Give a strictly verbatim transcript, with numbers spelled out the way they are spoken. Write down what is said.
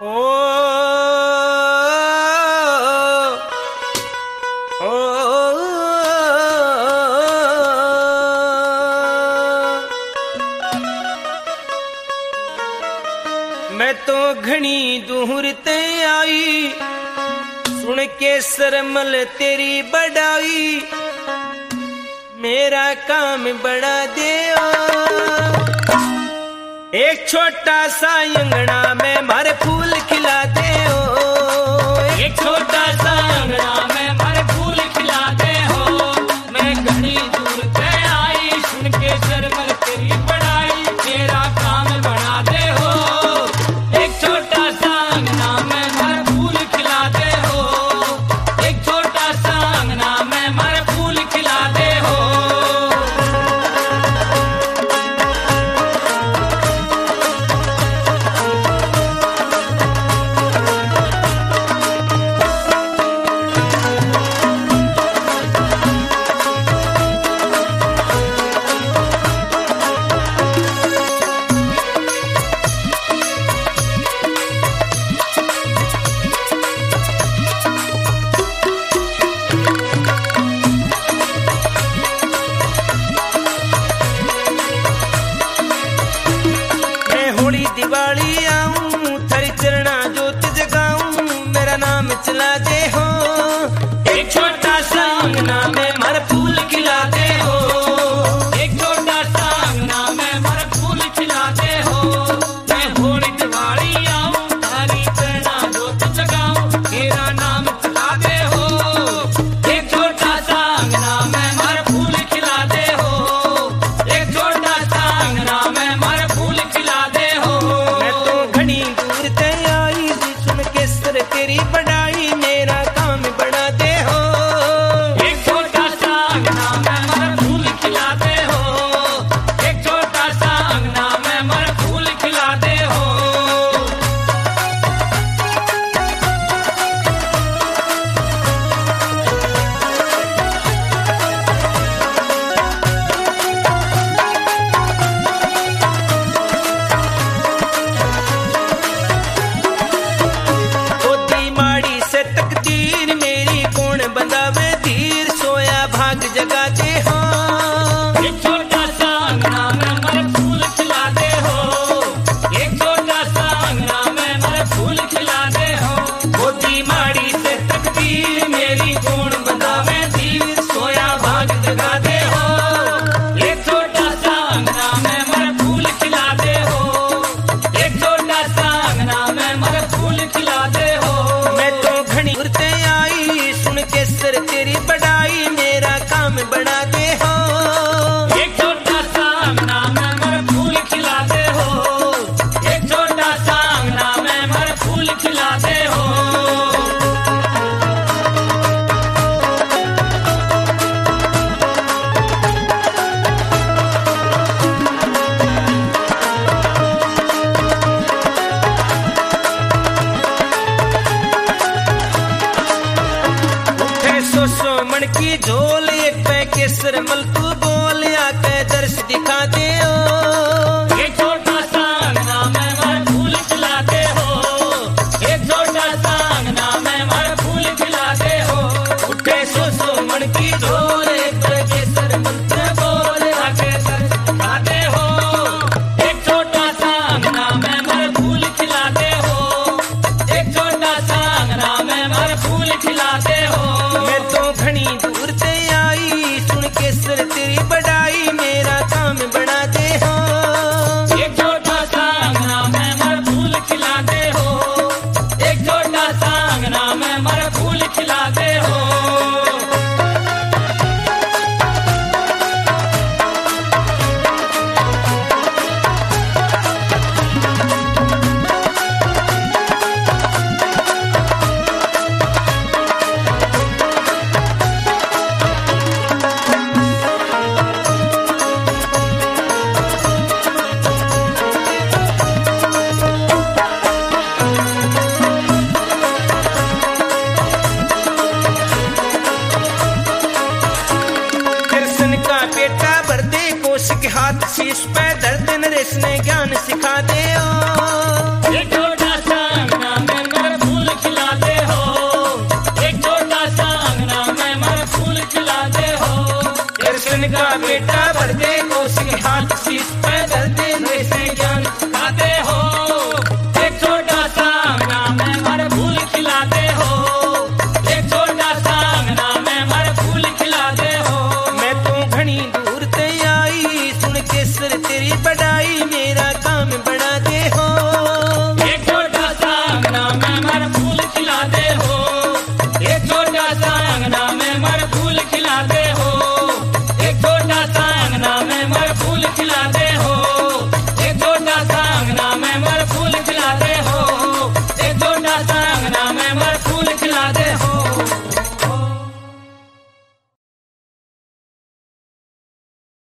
ओ ओ मैं तो घनी दूर ते आई, सुन के सरमल तेरी बढ़ाई, मेरा काम बढ़ा दे। एक छोटा सा अंगना में मारे फूल खिला दे हो, एक छोटा सा अंगना में मारे फूल खिला दे हो। मैं घनी दूर से आई, सुन के सरमल तेरी बढ़ाई, मेरा काम बढ़ा दे हो। एक छोटा सा अंगना में मारे फूल खिला दे हो, एक छोटा सा अंगना में मारे फूल खिला दे हो। दिवाली आऊं थारी चरणा जोत जगाऊं, मेरा नाम चला दे हो। एक छोटा सा अंगना में मर फूल खिला दे हो, एक छोटा सा अंगना में मर फूल खिला दे हो। मैं होली दिवाली आऊं थारी चरणा जोत जगाऊं, मेरा नाम चला दे हो। एक छोटा सा अंगना में मर फूल खिला दे हो, एक छोटा सा अंगना में मर फूल खिला दे हो। तेरी बढ़ाई, मेरा काम बढ़ा दे हो। एक छोटा सा अंगना में मर फूल खिला दे हो, एक छोटा सा अंगना में मर फूल खिला दे हो। जगा दे हो, एक छोटा सा अंगना में मर फूल खिला दे हो, एक छोटा सा अंगना में मर फूल खिला दे हो। मोती माड़ी से तकदीर मेरी कौन बंधावे धीर, सोया भाग जगा दे हो। एक छोटा सा अंगना में मर फूल खिला दे हो, एक छोटा सा अंगना में मर फूल खिला दे हो। मैं तो घनी उड़ते आई, सुन के सर तेरी बढ़ाई, मेरा काम बढ़ा दे हो। एक छोटा सा अंगना में मर फूल खिला दे हो, एक छोटा सा अंगना में मर फूल खिला दे हो। उठे सो सो मन की झोल, एक पै के सरमल तू बोल, आके दर्श दिखा दे हो। एक छोटा सा अंगना में मर फूल खिला दे हो, एक छोटा सा अंगना में मर फूल खिला दे हो। उठे सो सो मन की झोल, एक पै के सरमल तू बोल, आके दर्श दिखा दे हो। एक छोटा सा अंगना में मर फूल खिला दे हो, एक छोटा सा अंगना में मर फूल खिला दे हो। मैं तो घनी दूर से आई, सुन के सर तेरी बढ़ाई, मेरा काम बढ़ा दे हो। एक छोटा सा अंगना में मर फूल खिला दे हो, एक छोटा सा अंगना में मर फूल खिला दे हो। हाथ शीश पे दर्द नरेश ने ज्ञान सिखा दे ओ। एक छोटा सा अंगना बड़ाई मेरा काम बढ़ा दे हो।